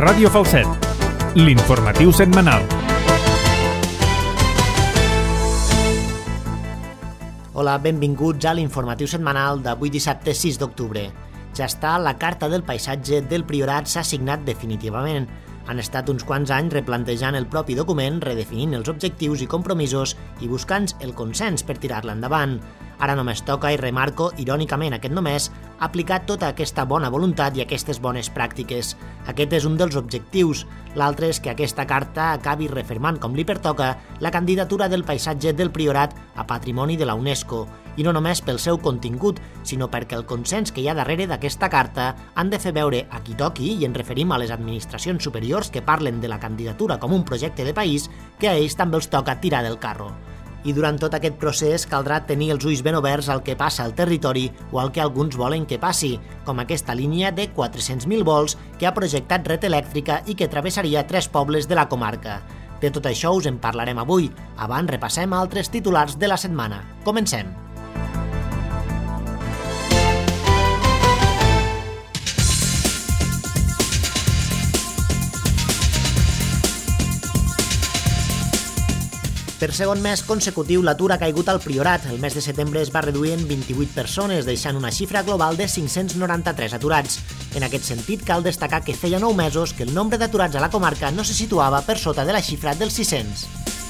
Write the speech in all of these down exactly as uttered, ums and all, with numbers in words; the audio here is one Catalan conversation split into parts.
Ràdio Falset, l'informatiu setmanal. Hola, benvinguts a l'informatiu setmanal d'avui dissabte sis d'octubre. Ja està, la Carta del Paisatge del Priorat s'ha signat definitivament. Han estat uns quants anys replantejant el propi document, redefinint els objectius i compromisos i buscant el consens per tirar-la endavant. Ara només toca, i remarco irònicament aquest només, aplicar tota aquesta bona voluntat i aquestes bones pràctiques. Aquest és un dels objectius. L'altre és que aquesta carta acabi refermant, com li pertoca, la candidatura del paisatge del Priorat a Patrimoni de la UNESCO. I no només pel seu contingut, sinó perquè el consens que hi ha darrere d'aquesta carta han de fer veure a qui toqui, i ens referim a les administracions superiors que parlen de la candidatura com un projecte de país, que a ells també els toca tirar del carro. I durant tot aquest procés caldrà tenir els ulls ben oberts al que passa al territori o al que alguns volen que passi, com aquesta línia de quatre-cents mil volts que ha projectat Red Elèctrica i que travessaria tres pobles de la comarca. De tot això us en parlarem avui. Abans repassem altres titulars de la setmana. Comencem. Per segon mes consecutiu, l'atur ha caigut al Priorat. El mes de setembre es va reduir en vint-i-vuit persones, deixant una xifra global de cinc-cents noranta-tres aturats. En aquest sentit, cal destacar que feia nou mesos que el nombre d'aturats a la comarca no se situava per sota de la xifra dels sis-cents.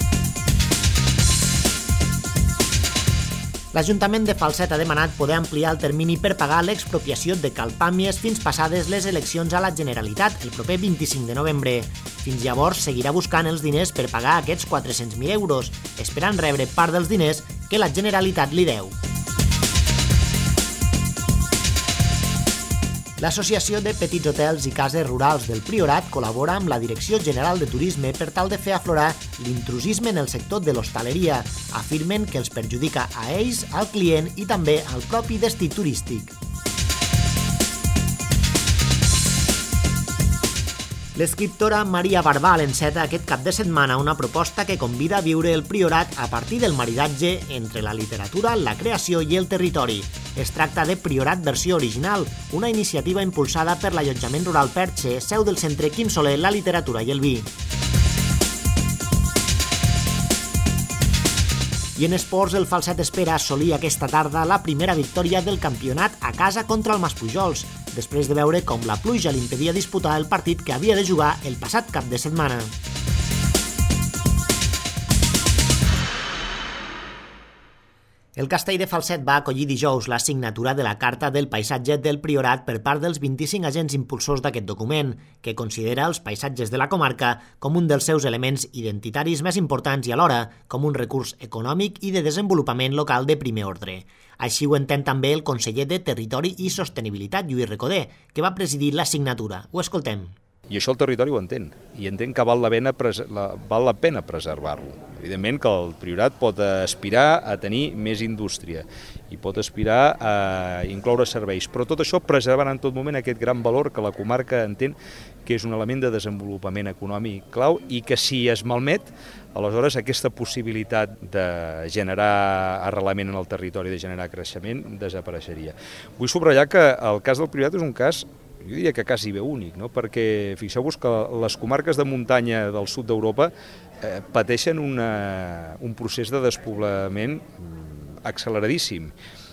L'Ajuntament de Falset ha demanat poder ampliar el termini per pagar l'expropiació de Cal Pàmies fins passades les eleccions a la Generalitat, el proper vint-i-cinc de novembre. Fins llavors seguirà buscant els diners per pagar aquests quatre-cents mil euros, esperant rebre part dels diners que la Generalitat li deu. L'Associació de Petits Hotels i Cases Rurals del Priorat col·labora amb la Direcció General de Turisme per tal de fer aflorar l'intrusisme en el sector de l'hostaleria. Afirmen que els perjudica a ells, al client i també al propi destí turístic. L'escriptora Maria Barbal enceta aquest cap de setmana una proposta que convida a viure el Priorat a partir del maridatge entre la literatura, la creació i el territori. Es tracta de Priorat versió original, una iniciativa impulsada per l'Allotjament Rural Perche, seu del Centre Quim Soler, la literatura i el vi. I en esports, el Falset espera assolir aquesta tarda la primera victòria del campionat a casa contra el Maspujols, després de veure com la pluja li impedia disputar el partit que havia de jugar el passat cap de setmana. El Castell de Falset va acollir dijous la signatura de la Carta del Paisatge del Priorat per part dels vint-i-cinc agents impulsors d'aquest document, que considera els paisatges de la comarca com un dels seus elements identitaris més importants i alhora com un recurs econòmic i de desenvolupament local de primer ordre. Així ho entén també el conseller de Territori i Sostenibilitat, Lluís Recoder, que va presidir la signatura. Ho escoltem. I això el territori ho entén, i entén que val la pena, la, val la pena preservar-lo. Evidentment que el Priorat pot aspirar a tenir més indústria i pot aspirar a incloure serveis, però tot això preservant en tot moment aquest gran valor que la comarca entén que és un element de desenvolupament econòmic clau i que si es malmet, aleshores aquesta possibilitat de generar arrelament en el territori, de generar creixement, desapareixeria. Vull subratllar que el cas del Priorat és un cas, jo diria que quasi bé únic, no? Perquè fixeu-vos que les comarques de muntanya del sud d'Europa eh, pateixen una, un procés de despoblament acceleradíssim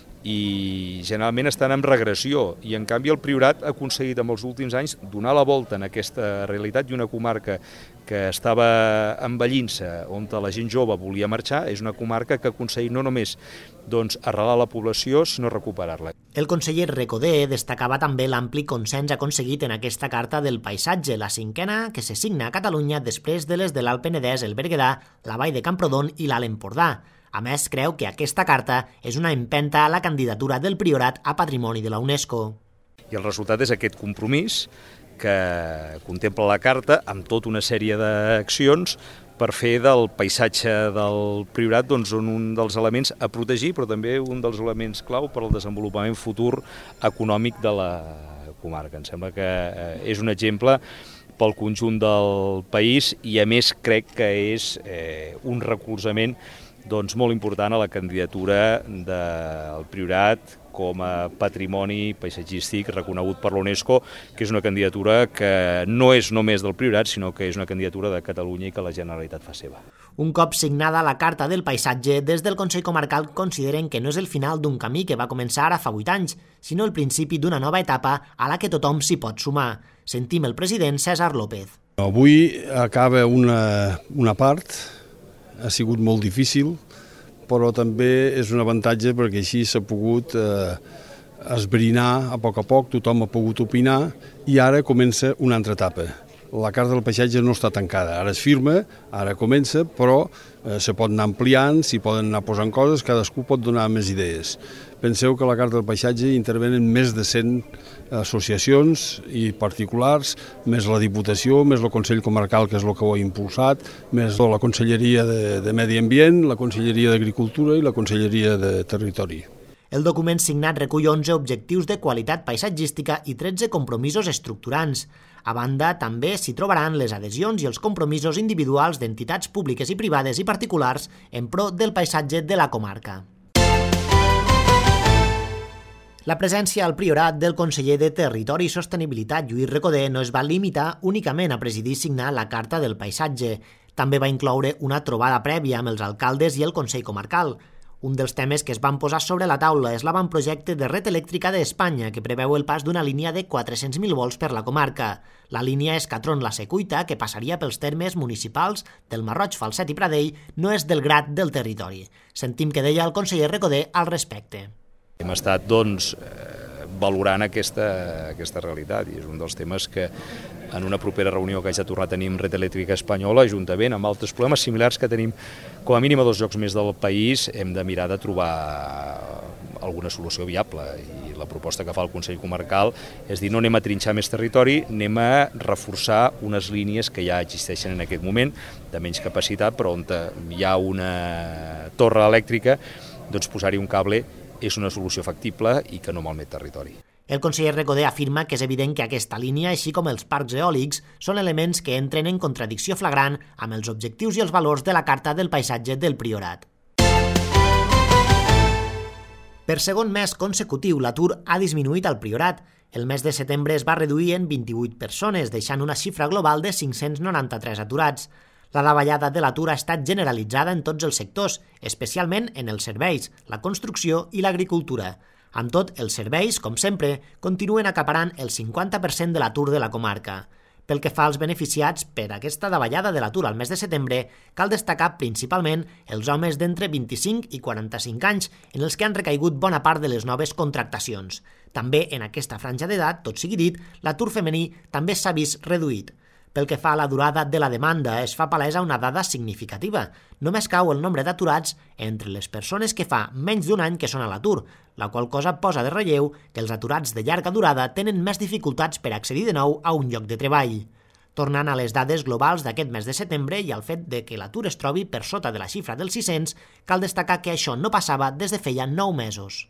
i generalment estan en regressió, i en canvi el Priorat ha aconseguit en els últims anys donar la volta en aquesta realitat, i una comarca que estava envellint-se, on la gent jove volia marxar, és una comarca que ha aconseguit no només doncs, arrelar la població, sinó recuperar-la. El conseller Recoder destacava també l'ampli consens aconseguit en aquesta Carta del Paisatge, la cinquena que se signa a Catalunya després de les de l'Alt Penedès, el Berguedà, la Vall de Camprodon i l'Alt Empordà. A més, creu que aquesta carta és una empenta a la candidatura del Priorat a Patrimoni de la UNESCO. I el resultat és aquest compromís que contempla la carta amb tota una sèrie d'accions per fer del paisatge del Priorat doncs, un dels elements a protegir, però també un dels elements clau per al desenvolupament futur econòmic de la comarca. Em sembla que és un exemple pel conjunt del país i, a més, crec que és eh, un recolzament doncs, molt important a la candidatura del Priorat com a patrimoni paisatgístic reconegut per l'UNESCO, que és una candidatura que no és només del Priorat, sinó que és una candidatura de Catalunya i que la Generalitat fa seva. Un cop signada la Carta del Paisatge, des del Consell Comarcal consideren que no és el final d'un camí que va començar ara fa vuit anys, sinó el principi d'una nova etapa a la que tothom s'hi pot sumar. Sentim el president César López. Avui acaba una, una part, ha sigut molt difícil, però també és un avantatge perquè així s'ha pogut eh, esbrinar a poc a poc, tothom ha pogut opinar i ara comença una altra etapa. La Carta del Paisatge no està tancada, ara es firma, ara comença, però eh, se pot anar ampliant, s'hi poden anar posant coses, cadascú pot donar més idees. Penseu que a la Carta del Paisatge intervenen més de cent associacions i particulars, més la Diputació, més el Consell Comarcal, que és el que ho ha impulsat, més la Conselleria de, de Medi Ambient, la Conselleria d'Agricultura i la Conselleria de Territori. El document signat recull onze objectius de qualitat paisatgística i tretze compromisos estructurants. A banda, també s'hi trobaran les adhesions i els compromisos individuals d'entitats públiques i privades i particulars en pro del paisatge de la comarca. La presència al Priorat del conseller de Territori i Sostenibilitat, Lluís Recoder, no es va limitar únicament a presidir i signar la Carta del Paisatge. També va incloure una trobada prèvia amb els alcaldes i el Consell Comarcal. Un dels temes que es van posar sobre la taula és l'avantprojecte de red elèctrica d'Espanya, que preveu el pas d'una línia de quatre-cents mil volts per la comarca. La línia Escatron-La Secuita, que passaria pels termes municipals del Marroig, Falset i Pradell, no és del grat del territori. Sentim què deia el conseller Recoder al respecte. Hem estat, doncs, valorant aquesta, aquesta realitat i és un dels temes que en una propera reunió que haig de tornar a tenir amb Red Elèctrica Espanyola, juntament amb altres problemes similars que tenim com a mínim a dos llocs més del país, hem de mirar de trobar alguna solució viable i la proposta que fa el Consell Comarcal és dir, no anem a trinxar més territori, anem a reforçar unes línies que ja existeixen en aquest moment, de menys capacitat, però on hi ha una torre elèctrica, doncs posar-hi un cable és una solució factible i que no malmet territori. El conseller Recoder afirma que és evident que aquesta línia, així com els parcs eòlics, són elements que entren en contradicció flagrant amb els objectius i els valors de la Carta del Paisatge del Priorat. Per segon mes consecutiu, l'atur ha disminuït al Priorat. El mes de setembre es va reduir en vint-i-vuit persones, deixant una xifra global de cinc-cents noranta-tres aturats. La davallada de l'atur ha estat generalitzada en tots els sectors, especialment en els serveis, la construcció i l'agricultura. Amb tot, els serveis, com sempre, continuen acaparant el cinquanta per cent de l'atur de la comarca. Pel que fa als beneficiats per aquesta davallada de l'atur al mes de setembre, cal destacar principalment els homes d'entre vint-i-cinc i quaranta-cinc anys, en els que han recaigut bona part de les noves contractacions. També en aquesta franja d'edat, tot sigui dit, l'atur femení també s'ha vist reduït. Pel que fa a la durada de la demanda, es fa palesa una dada significativa. Només cau el nombre d'aturats entre les persones que fa menys d'un any que són a l'atur, la qual cosa posa de relleu que els aturats de llarga durada tenen més dificultats per accedir de nou a un lloc de treball. Tornant a les dades globals d'aquest mes de setembre i al fet de que l'atur es trobi per sota de la xifra dels sis-cents, cal destacar que això no passava des de feia nou mesos.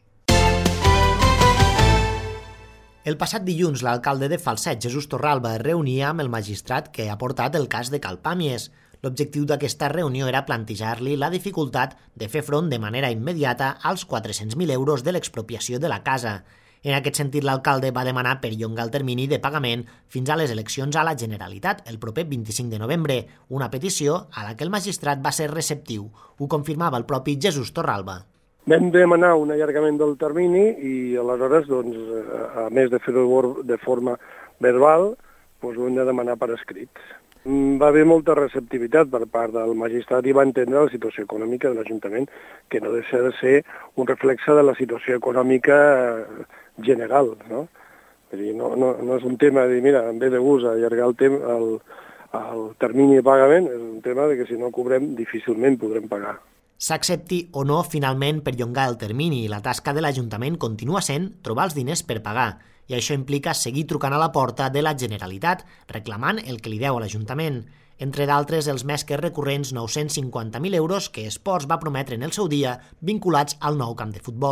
El passat dilluns, l'alcalde de Falset, Jesús Torralba, es reunia amb el magistrat que ha portat el cas de Cal Pàmies. L'objectiu d'aquesta reunió era plantejar-li la dificultat de fer front de manera immediata als quatre-cents mil euros de l'expropiació de la casa. En aquest sentit, l'alcalde va demanar perllongar el termini de pagament fins a les eleccions a la Generalitat, el proper vint-i-cinc de novembre, una petició a la que el magistrat va ser receptiu. Ho confirmava el propi Jesús Torralba. Vam demanar un allargament del termini i aleshores, doncs, a més de fer-ho de forma verbal, doncs ho hem de demanar per escrit. Va haver molta receptivitat per part del magistrat i va entendre la situació econòmica de l'Ajuntament, que no deixa de ser un reflexe de la situació econòmica general, no? És dir, no, no, no és un tema de dir, mira, em ve de gust allargar el, tem el, el termini de pagament, és un tema de que si no cobrem difícilment podrem pagar. S'accepti o no finalment perllongar el termini, la tasca de l'Ajuntament continua sent trobar els diners per pagar, i això implica seguir trucant a la porta de la Generalitat, reclamant el que li deu a l'Ajuntament. Entre d'altres, els més que recurrents nou-cents cinquanta mil euros que Esports va prometre en el seu dia vinculats al nou camp de futbol.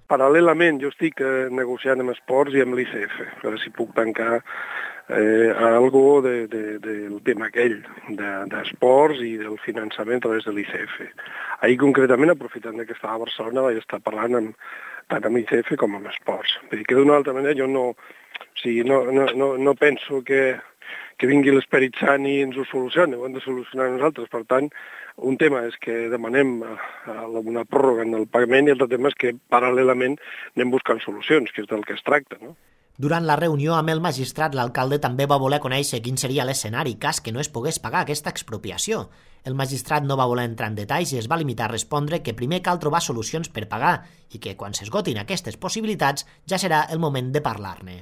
Paral·lelament jo estic eh, negociant amb Esports i amb l'I C F, a veure si puc tancar eh, algo de, de, del tema aquell, d'esports de, i del finançament a través de l'I C F. Ahir concretament, aprofitant que estava a Barcelona, vaig estar parlant amb, tant amb I C F com amb Esports. Vull dir que d'una altra manera jo no, o sigui, no, no, no, no penso que, que vingui l'Esperit Sant i ens ho solucioni, ho hem de solucionar nosaltres. Per tant, un tema és que demanem una pròrroga en el pagament i l'altre tema és que paral·lelament anem buscant solucions, que és del que es tracta, no? Durant la reunió amb el magistrat, l'alcalde també va voler conèixer quin seria l'escenari cas que no es pogués pagar aquesta expropiació. El magistrat no va voler entrar en detalls i es va limitar a respondre que primer cal trobar solucions per pagar i que quan s'esgotin aquestes possibilitats ja serà el moment de parlar-ne.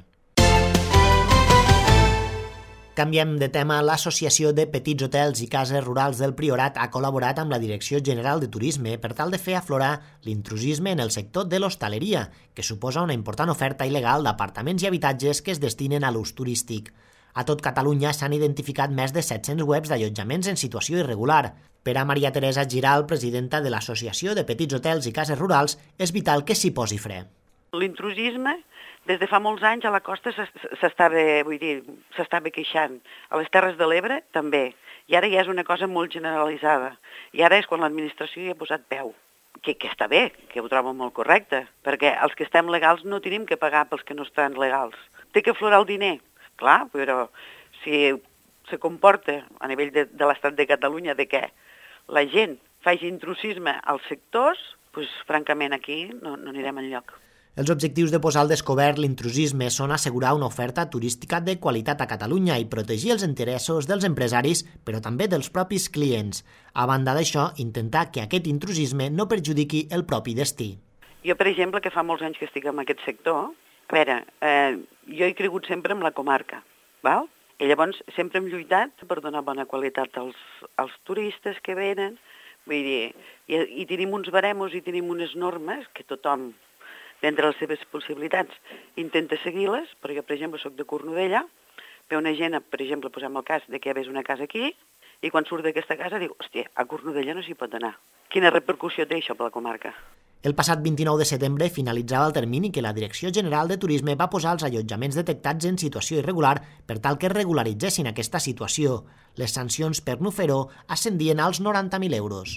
Canviem de tema. L'Associació de Petits Hotels i Cases Rurals del Priorat ha col·laborat amb la Direcció General de Turisme per tal de fer aflorar l'intrusisme en el sector de l'hostaleria, que suposa una important oferta il·legal d'apartaments i habitatges que es destinen a l'ús turístic. A tot Catalunya s'han identificat més de set-cents webs d'allotjaments en situació irregular. Per a Maria Teresa Giral, presidenta de l'Associació de Petits Hotels i Cases Rurals, és vital que s'hi posi fre. L'intrusisme, des de fa molts anys a la costa s'estava, vull dir, s'estava queixant. A les Terres de l'Ebre també. I ara ja és una cosa molt generalitzada. I ara és quan l'administració hi ha posat peu. Que, que està bé, que ho trobo molt correcte, perquè els que estem legals no tenim que pagar pels que no estan legals. Té que aflorar el diner, clar, però si se comporta a nivell de, de l'estat de Catalunya de que la gent faci intrusisme als sectors, doncs francament aquí no, no anirem enlloc. Els objectius de posar al descobert l'intrusisme són assegurar una oferta turística de qualitat a Catalunya i protegir els interessos dels empresaris, però també dels propis clients. A banda d'això, intentar que aquest intrusisme no perjudiqui el propi destí. Jo, per exemple, que fa molts anys que estic en aquest sector, a veure, eh, jo he cregut sempre en la comarca, val? I llavors sempre hem lluitat per donar bona qualitat als, als turistes que venen, vull dir, i, i tenim uns baremos i tenim unes normes que tothom, d'entre les seves possibilitats, intenta seguir-les, però jo, per exemple, soc de Cornudella, ve una gent, per exemple, posem el cas de que ves una casa aquí, i quan surt d'aquesta casa diu, hòstia, a Cornudella no s'hi pot anar. Quina repercussió té això per la comarca? El passat vint-i-nou de setembre finalitzava el termini que la Direcció General de Turisme va posar als allotjaments detectats en situació irregular per tal que regularitzessin aquesta situació. Les sancions per no fer-ho ascendien als noranta mil euros.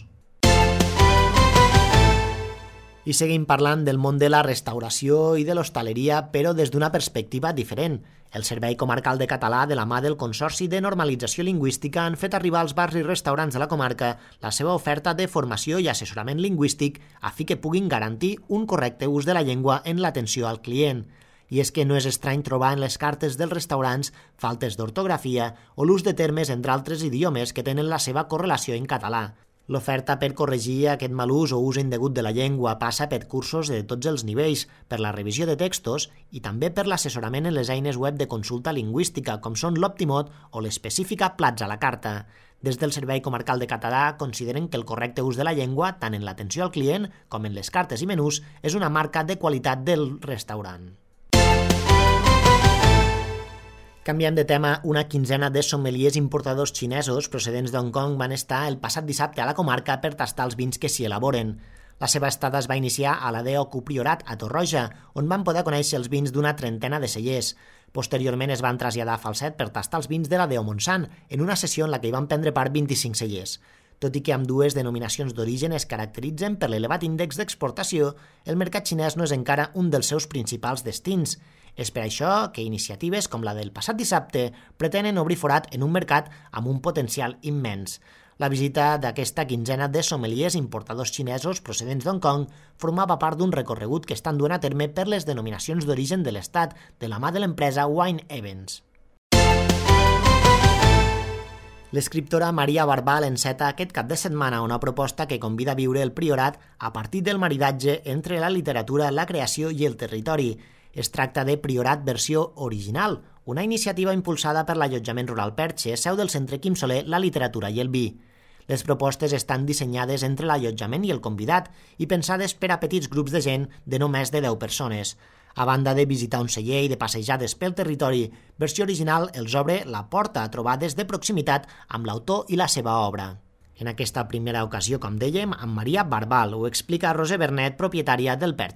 I seguim parlant del món de la restauració i de l'hostaleria, però des d'una perspectiva diferent. El Servei Comarcal de Català, de la mà del Consorci de Normalització Lingüística, han fet arribar als bars i restaurants de la comarca la seva oferta de formació i assessorament lingüístic a fi que puguin garantir un correcte ús de la llengua en l'atenció al client. I és que no és estrany trobar en les cartes dels restaurants faltes d'ortografia o l'ús de termes entre altres idiomes que tenen la seva correlació en català. L'oferta per corregir aquest mal ús o ús indegut de la llengua passa per cursos de tots els nivells, per la revisió de textos i també per l'assessorament en les eines web de consulta lingüística, com són l'Optimot o l'específica Plats a la Carta. Des del Servei Comarcal de Català consideren que el correcte ús de la llengua, tant en l'atenció al client com en les cartes i menús, és una marca de qualitat del restaurant. Canviant de tema, una quinzena de sommeliers importadors xinesos procedents d'Hong Kong van estar el passat dissabte a la comarca per tastar els vins que s'hi elaboren. La seva estada es va iniciar a la D O C U Priorat, a Torroja, on van poder conèixer els vins d'una trentena de cellers. Posteriorment es van traslladar a Falset per tastar els vins de la D O Montsant, en una sessió en la que hi van prendre part vint-i-cinc cellers. Tot i que amb dues denominacions d'origen es caracteritzen per l'elevat índex d'exportació, el mercat xinès no és encara un dels seus principals destins. És per això que iniciatives com la del passat dissabte pretenen obrir forat en un mercat amb un potencial immens. La visita d'aquesta quinzena de sommeliers importadors xinesos procedents d'Hong Kong formava part d'un recorregut que estan duent a terme per les denominacions d'origen de l'Estat de la mà de l'empresa Wine Events. L'escriptora Maria Barbal enceta aquest cap de setmana una proposta que convida a viure el Priorat a partir del maridatge entre la literatura, la creació i el territori. Es tracta de Priorat versió original, una iniciativa impulsada per l'Allotjament Rural Perche, seu del Centre Quim Soler, la literatura i el vi. Les propostes estan dissenyades entre l'allotjament i el convidat i pensades per a petits grups de gent de no més de deu persones. A banda de visitar un celler i de passejades pel territori, versió original els obre la porta a trobades de proximitat amb l'autor i la seva obra. En aquesta primera ocasió, com dèiem, amb Maria Barbal, ho explica Roser Bernet, propietària del Perche.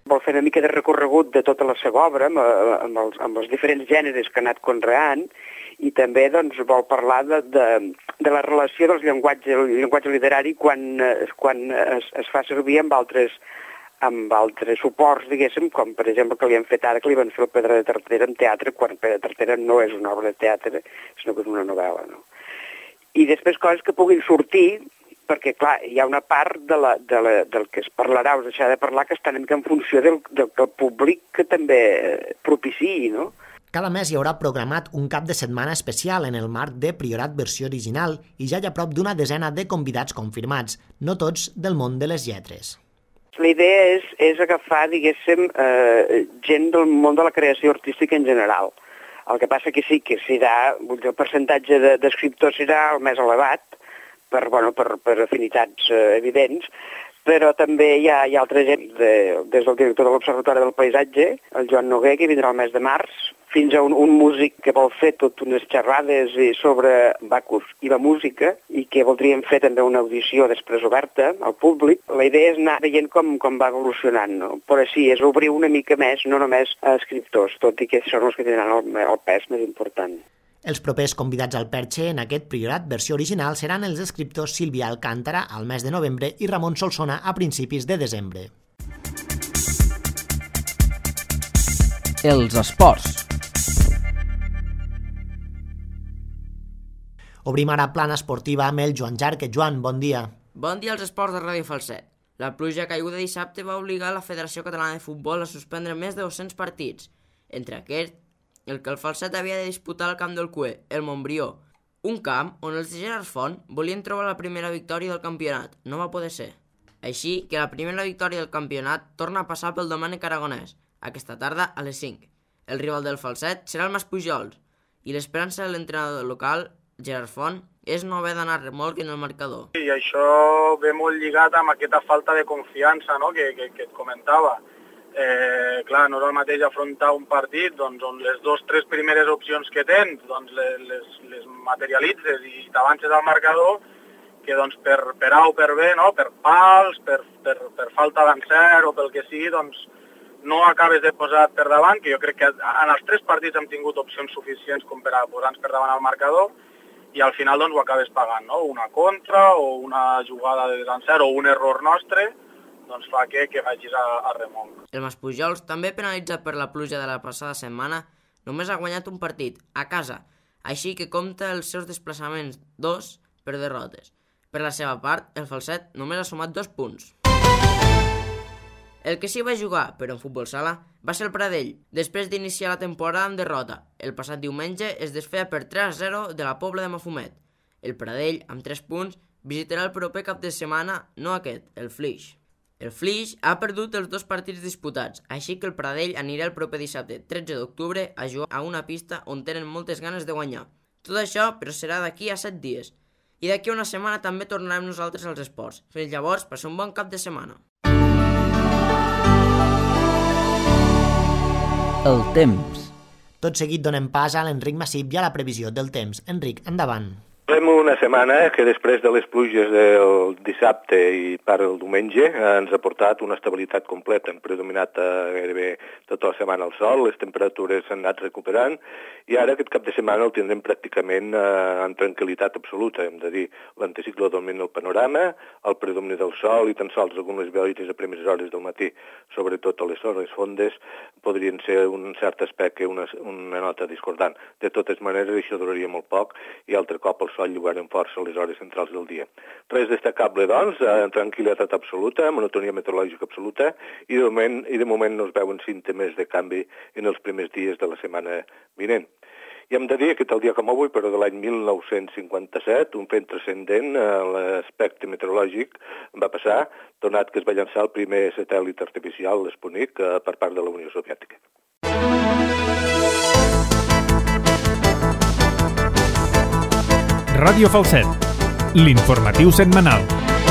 Vol fer una mica de recorregut de tota la seva obra amb, amb, els, amb els diferents gèneres que ha anat conreant i també doncs, vol parlar de, de, de la relació del llenguatge, el llenguatge literari quan, quan es, es fa servir amb altres amb altres suports, diguéssim, com per exemple que li han fet ara, que li van fer el Pedra de Tartera en teatre, quan Pedra de Tartera no és una obra de teatre, sinó que és una novel·la, no? I després coses que puguin sortir, perquè, clar, hi ha una part de la, de la, del que es parlarà o es deixarà de parlar que està una mica en funció del, del, del públic que també propiciï, no? Cada mes hi haurà programat un cap de setmana especial en el marc de Priorat versió original i ja hi ha prop d'una desena de convidats confirmats, no tots del món de les lletres. La idea és, és agafar, diguéssim, eh, gent del món de la creació artística en general. El que passa que sí, que serà, el percentatge d'escriptors serà el més elevat, per, bueno, per, per afinitats eh, evidents, però també hi ha, hi ha altra gent, de, des del director de l'Observatori del Paisatge, el Joan Noguer, que vindrà el mes de març, fins a un, un músic que vol fer tot unes xerrades sobre Bacus i la música i que voldríem fer també una audició després oberta al públic. La idea és anar veient com, com va evolucionant, no? Però sí, és obrir una mica més, no només a escriptors, tot i que són els que tindran el, el pes més important. Els propers convidats al Perche en aquest Priorat versió original seran els escriptors Sílvia Alcántara al mes de novembre i Ramon Solsona a principis de desembre. Els esports. Obrim ara plana esportiva amb el Joan Jarque. Joan, bon dia. Bon dia als esports de Ràdio Falset. La pluja caiguda dissabte va obligar la Federació Catalana de Futbol a suspendre més de dos-cents partits. Entre aquests, el que el Falset havia de disputar al camp del Cué, el Montbrió, un camp on els de Gerard Font volien trobar la primera victòria del campionat. No va poder ser. Així que la primera victòria del campionat torna a passar pel Domènec Aragonès, aquesta tarda a les cinc. El rival del Falset serà el Maspujols i l'esperança de l'entrenador local, Gerard Font, és no haver d'anar remolc en el marcador. I això ve molt lligat amb aquesta falta de confiança, no?, que, que, que et comentava. Eh, clar, no és el mateix afrontar un partit doncs, on les dues o tres primeres opcions que tens doncs, les, les, les materialitzes i t'avances al marcador que doncs, per, per A o per B, no?, per pals, per, per, per falta d'encert o pel que sigui, doncs, no acabes de posar per davant, que jo crec que en els tres partits hem tingut opcions suficients com per a posar-nos per davant al marcador, i al final doncs, ho acabes pagant, no? Una contra o una jugada de desencert o un error nostre doncs fa que, que vagis a, a remolc. El Maspujols, també penalitzat per la pluja de la passada setmana, només ha guanyat un partit, a casa, així que compta els seus desplaçaments dos per derrotes. Per la seva part, el Falset només ha sumat dos punts. El que sí va jugar, però en futbol sala, va ser el Pradell, després d'iniciar la temporada amb derrota. El passat diumenge es desfeia per tres a zero de la Pobla de Mafumet. El Pradell, amb tres punts, visitarà el proper cap de setmana, no aquest, el Flix. El Flix ha perdut els dos partits disputats, així que el Pradell anirà el proper dissabte, tretze d'octubre, a jugar a una pista on tenen moltes ganes de guanyar. Tot això, però serà d'aquí a set dies. I d'aquí a una setmana també tornarem nosaltres als esports. Fins llavors, passeu un bon cap de setmana. El temps. Tot seguit donem pas a l'Enric Massip i a la previsió del temps. Enric, endavant. Fem una setmana que després de les pluges del dissabte i part del diumenge ens ha portat una estabilitat completa. Hem predominat eh, gairebé tota la setmana el sol, les temperatures s'han anat recuperant i ara aquest cap de setmana el tindrem pràcticament eh, en tranquil·litat absoluta. Hem de dir, l'anticicló domina el panorama, el predomini del sol i tan sols algunes boires a primeres hores del matí, sobretot a les hores fondes, podrien ser un cert aspecte, una, una nota discordant. De totes maneres, això duraria molt poc i altre cop el sol llogarem força a les hores centrals del dia. Res destacable, doncs, eh, tranquil·litat absoluta, monotonia meteorològica absoluta, i de moment, i de moment no es veuen símptomes de canvi en els primers dies de la setmana vinent. I hem de dir que tal dia com avui, però de l'any mil nou-cents cinquanta-set, un fet transcendent a l'aspecte meteorològic va passar, donat que es va llançar el primer satèl·lit artificial, l'Sputnik, eh, per part de la Unió Soviètica. Ràdio Falset, l'informatiu setmanal.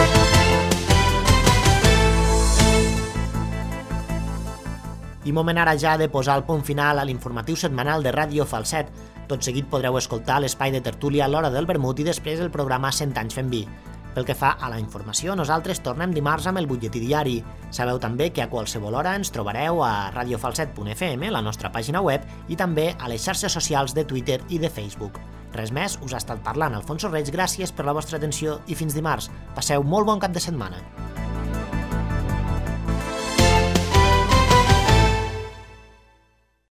I moment ara ja de posar el punt final a l'informatiu setmanal de Ràdio Falset. Tot seguit podreu escoltar l'espai de tertúlia a l'hora del vermut i després el programa cent anys fent vi. Pel que fa a la informació, nosaltres tornem dimarts amb el butlletí diari. Sabeu també que a qualsevol hora ens trobareu a radio falset punt f m, la nostra pàgina web, i també a les xarxes socials de Twitter i de Facebook. Res més, us ha estat parlant Alfonso Reig, gràcies per la vostra atenció i fins dimarts. Passeu molt bon cap de setmana.